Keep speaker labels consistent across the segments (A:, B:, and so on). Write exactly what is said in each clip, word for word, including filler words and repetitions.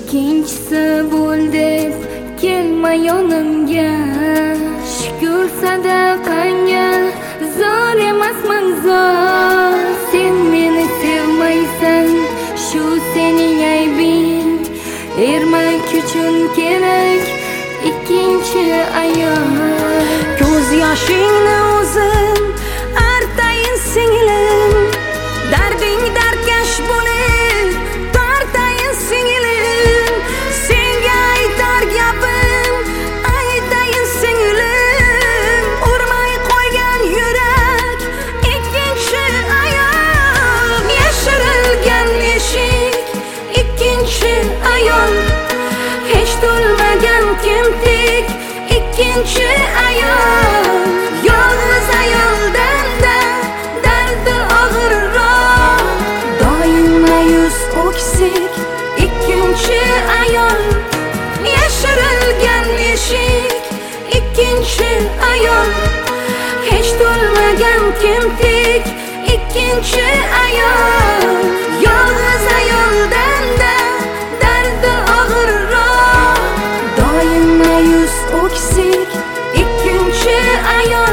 A: ikkinchisi bo'l deb kelma yonimga. Shukr sadaqangga zor emasman zor. Sen meni sevmaysan, shu sening aybing. Ermak uchun kerak ikkinchi ayol.
B: Ko'z yoshingni o'zim artayin singlim, darding dardkash bo'lib tortayin singlim. Senga aytar gapim aytayin singlim, urmay qo'ygan yurak ikkinchi ayol. Yashirilgan eshik ikkinchi ayol, hech to'lmagan kimtik ikkinchi ayol. Yolg'iz ayoldan-da dardi og'irroq, doim ma'yus o'ksik ikkinchi ayol. Yashirilgan eshik ikkinchi ayol, hech to'lmagan kimtik ikkinchi ayol. Yolg'iz ayoldan-da dardi og'irroq, doim ma'yus o'ksik ikkinchi ayol.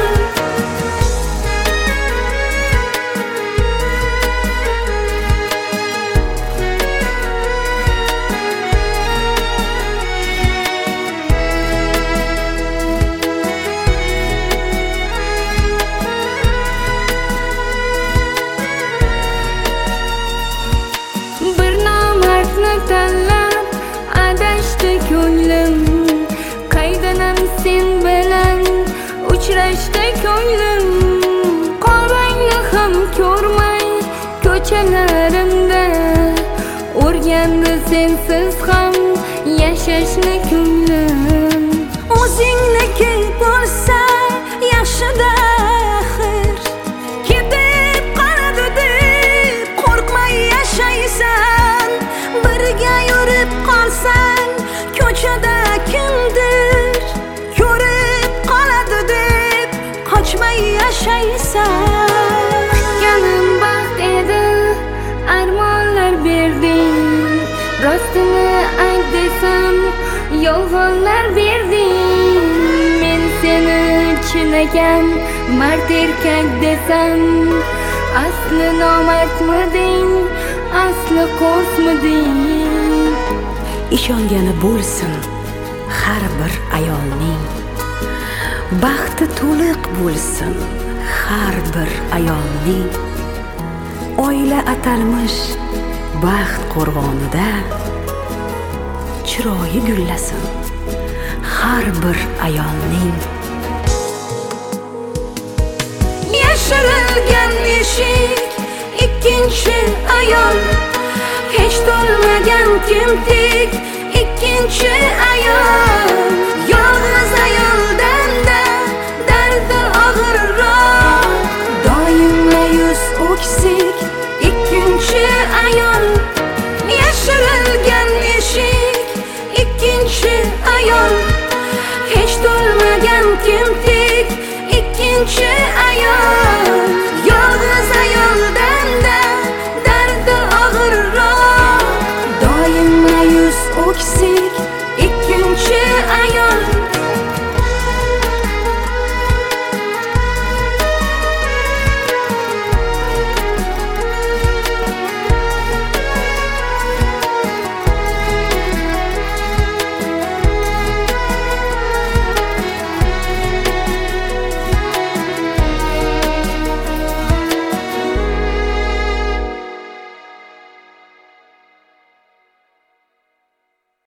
A: Bir nomardni tanlab adashdi ko'nglim, qaydanam sen bilan uchrashdi ko'nglim. Qorangni ham ko'rmay ko'chalarimda o'rgandi sensiz ham yashashni ko'nglim.
B: O'zingniki bo'lsa yaxshida axir, ketib qoladi deb qo'rqmay yashaysan. Birga yurib qolsang ko'chada kimdir ko'rib qoladi deb qochmay yashaysan.
A: Kutganim baxt edi, armonlar berding. Rostini ayt desam, yolg'onlar berding. Men seni chinakam mard erkak desam, asli nomardmiding, asli qo'smiding?
B: Ishongani bo'lsin har bir ayolning, baxti to'liq bo'lsin har bir ayolning. Oila atalmish baxt qo'rg'onida chiroyi gullasin har bir ayolning.
A: Yashirilgan eshik ikkinchi ayol, hech to'lmagan kimtik ikkinchi ayol.